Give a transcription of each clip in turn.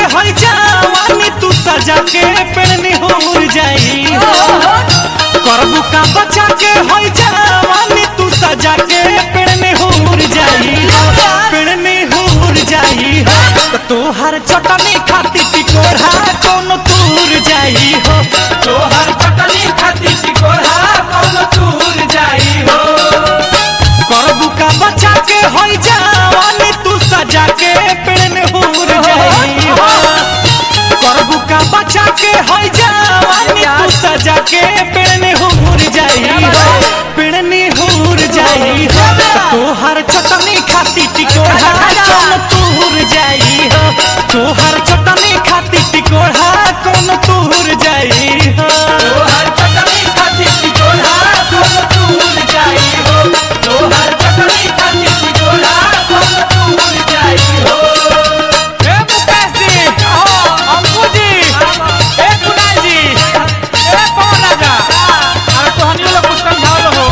होई जवानी तू सजा के पेड़नी होर जाई करबू का बचा के होई जवानी तू सजा के पेड़नी होर जाई तो तोहर चटनी खाती टिकोड़ा कौन तूर जाई हो तोहर चटनी खाती टिकोड़ा कौन तूर जाई हो करबू का बचा के होई जवानी तू सजा के पेड़नी होर जाई हो करबू का बचा के होई जवानी तू सजा के पेड़नी होर जाई हो पेड़नी होर जाई हो तोहर चटनी खाती टिकोड़ा कौन तूर जाई हो तोहर चटनी खाती टिकोड़ा कौन तूर जाई हो तोहर चटनी खाती टिकोड़ा कौन तूर जाई हो तोहर चटनी खाती टिकोड़ा कौन तूर जाई हो ए मुकेश जी अंकु जी ए कुणाल जी ए कौन राजा अरे तोहनी लोग कुछ समझाओ हो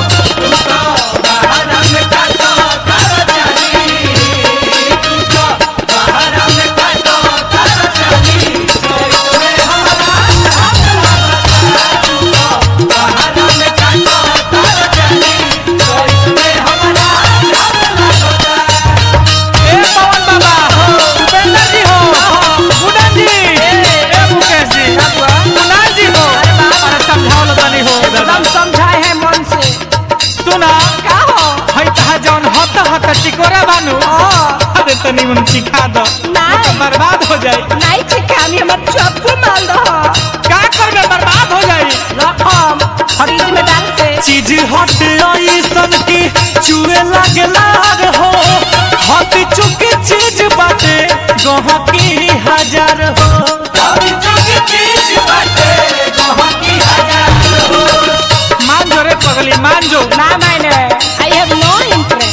टिकोरा बानू अरे तनी मन सिखा दो तो बर्बाद हो जाए नहीं सिखानी हमर चप्पू मार दो का करबे बर्बाद हो जाए रकम फ्रिज में डाल के चीज हट ऐसन की चुए लागला हो हट चुकी चीज बाटे गह की हजार हो हट चुकी चीज बाटे गह की हजार हो मान जो रे पगली मान जो ना माने आई हैव नो इंटरेस्ट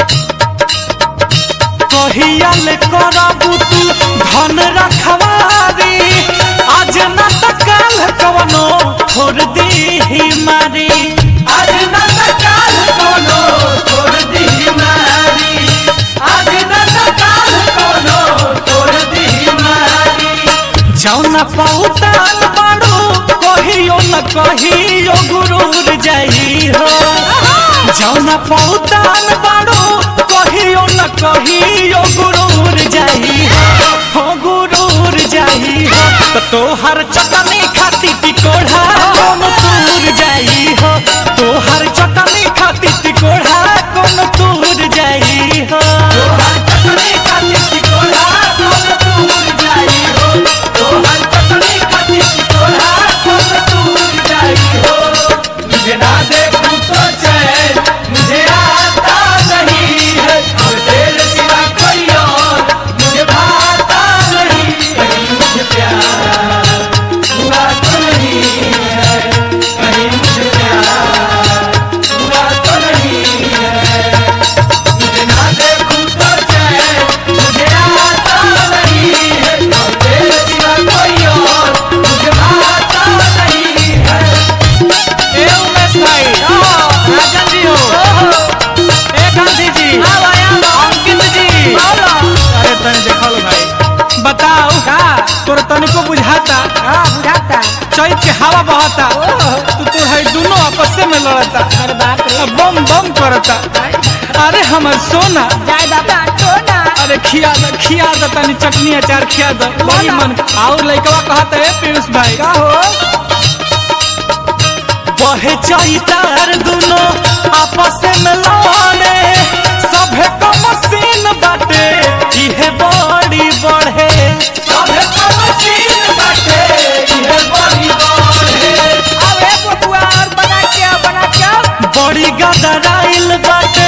कहियाल करबू तू धन रखवारी आज न त काल कवनो छोड़ दी मारी आज न त काल कवनो छोड़ दी मारी आज न त काल कवनो छोड़ दी मारी जौना पौतान बाड़ू कहियो न कहियो गुरूर जाई हो जौना पौतान बाड़ू कहियो न कहियो गुरूर जाई हो गुरूर जाई हो तो तोहर चटनी खाती टिकोड़ा कौन तूर जाई हो तोहर चटनी खाती टिकोड़ा कौन तूर जाई हो तोहर चटनी खाती टिकोड़ा कौन तूर जाई हो तोहर चटनी खाती टिकोड़ा कौन तूर जाई हो मुझे ना देखूं तो चैन मुझे आता नहीं है और तेरे सिवा कोई और मुझे भाता नहीं कहीं मुझे प्यार हुआ तो नहीं है कहीं मुझे प्यार हुआ तो नहीं है मुझे ना देखूं तो चैन मुझे आता नहीं है और तेरे सिवा कोई और मुझे भाता नहीं है ए उमेश भाई राजन जी हो ए गांधी जी अंकित जी अरे तने देखल भाई बताओ का तोर तनिको बुझाता बुझाता चैत के हवा बहता तू तो है दोनों आपस में लड़ता अरे बाप रे बम बम करता अरे हमर सोना जाय बाबा सोना अरे खिया द तनी चटनी अचार खिया द बड़ी मन और लइकवा कहता है पीयूष भाई का हो बहे चैतार दोनों आपस में लड़े सभे का मशीन बाटे इहे बड़ी बढ़े सभे का मशीन बाटे इहे बड़ी बढ़े अबे बबुआ और बना क्या बड़ी गदराइल बाटे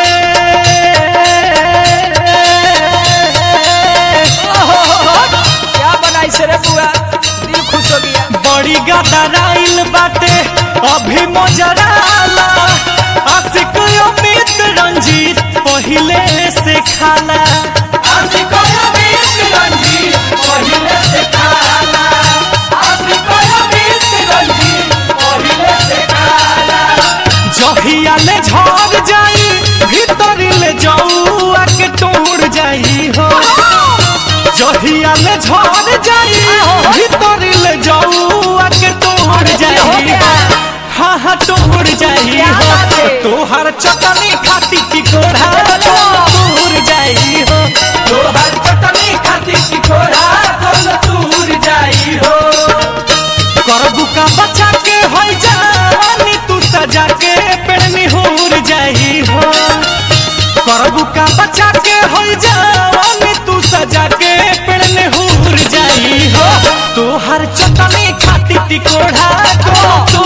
क्या बनाई से रे बुआ दिल खुश हो गया बड़ी गदराइल बाटे अभी मोजराला आशिक अमित रंजीत पहिले से खाला आशिक अमित रंजीत पहिले से खाला आशिक अमित रंजीत पहिले से खाला जहिया ले झड़ जाई भीतर ले जाऊ आके तोड़ जाई हो जहिया ले झड़ जाई भीतर ले जाऊ आके तोड़ जाई हाँ हाँ तोड़ जाई हो तोहर चटनी खाती टिकोरा तोड़ जाई हो तोहर चटनी खाती टिकोरा तोड़ जाई हो करबू का बचा के होई जानी तू सजा के पेड़ निहुर जाई हो करबू का बचा के होई जानी तू सजा के पेड़ निहुर जाई हो तोहर चटनी खाती टिकोरा